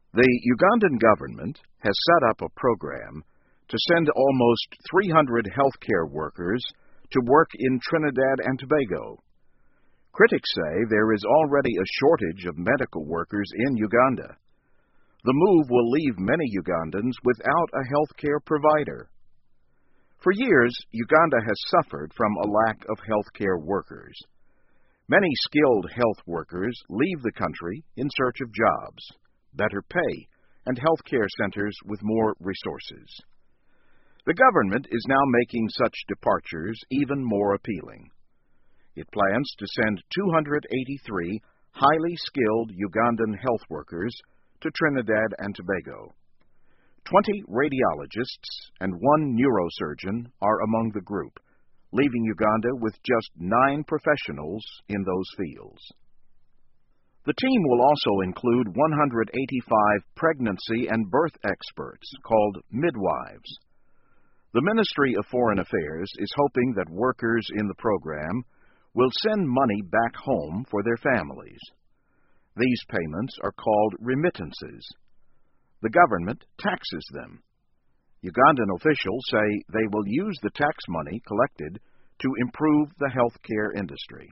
The Ugandan government has set up a program to send almost 300 healthcare workers to work in Trinidad and Tobago. Critics say there is already a shortage of medical workers in Uganda. The move will leave many Ugandans without a healthcare provider. For years, Uganda has suffered from a lack of healthcare workers. Many skilled health workers leave the country in search of jobs, better pay, and healthcare centers with more resources. The government is now making such departures even more appealing. It plans to send 283 highly skilled Ugandan health workers to Trinidad and Tobago. 20 radiologists and 1 neurosurgeon are among the group, leaving Uganda with just 9 professionals in those fields. The team will also include 185 pregnancy and birth experts called midwives. The Ministry of Foreign Affairs is hoping that workers in the program will send money back home for their families. These payments are called remittances. The government taxes them. Ugandan officials say they will use the tax money collected to improve the healthcare industry.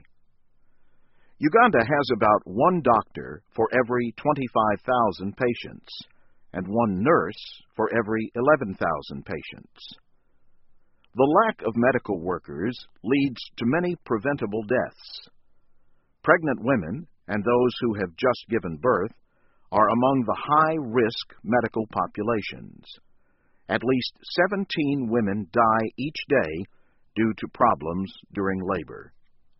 Uganda has about 1 doctor for every 25,000 patients and 1 nurse for every 11,000 patients. The lack of medical workers leads to many preventable deaths. Pregnant women and those who have just given birth are among the high-risk medical populations. At least 17 women die each day due to problems during labor.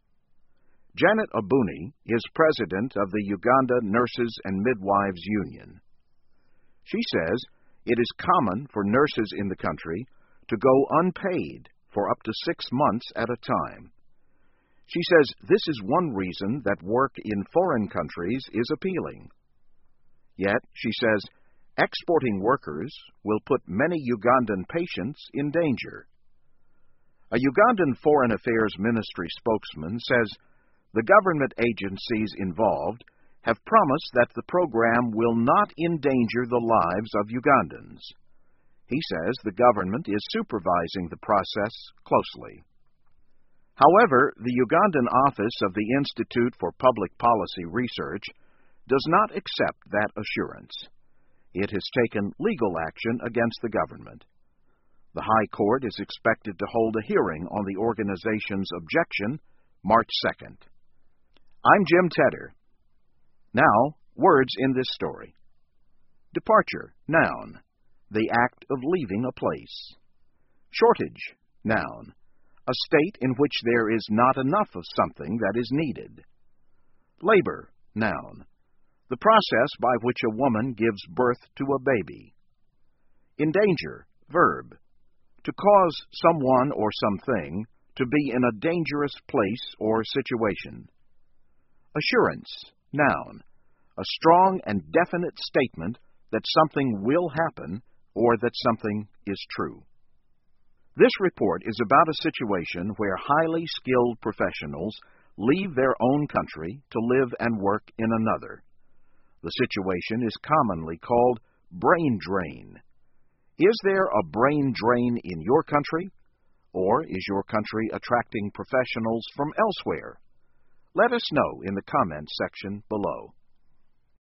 Janet Abuni is president of the Uganda Nurses and Midwives Union. She says it is common for nurses in the country to go unpaid for up to 6 months at a time. She says this is one reason that work in foreign countries is appealing. Yet, she says, exporting workers will put many Ugandan patients in danger. A Ugandan Foreign Affairs Ministry spokesman says the government agencies involved have promised that the program will not endanger the lives of Ugandans. He says the government is supervising the process closely. However, the Ugandan office of the Institute for Public Policy Research does not accept that assurance. It has taken legal action against the government. The High Court is expected to hold a hearing on the organization's objection March 2nd. I'm Jim Tedder. Now, words in this story. Departure, noun, the act of leaving a place. Shortage, noun, a state in which there is not enough of something that is needed. Labor, noun, the process by which a woman gives birth to a baby. Endanger, verb, to cause someone or something to be in a dangerous place or situation. Assurance, noun, a strong and definite statement that something will happen or that something is true. This report is about a situation where highly skilled professionals leave their own country to live and work in another. The situation is commonly called brain drain. Is there a brain drain in your country? Or is your country attracting professionals from elsewhere? Let us know in the comments section below.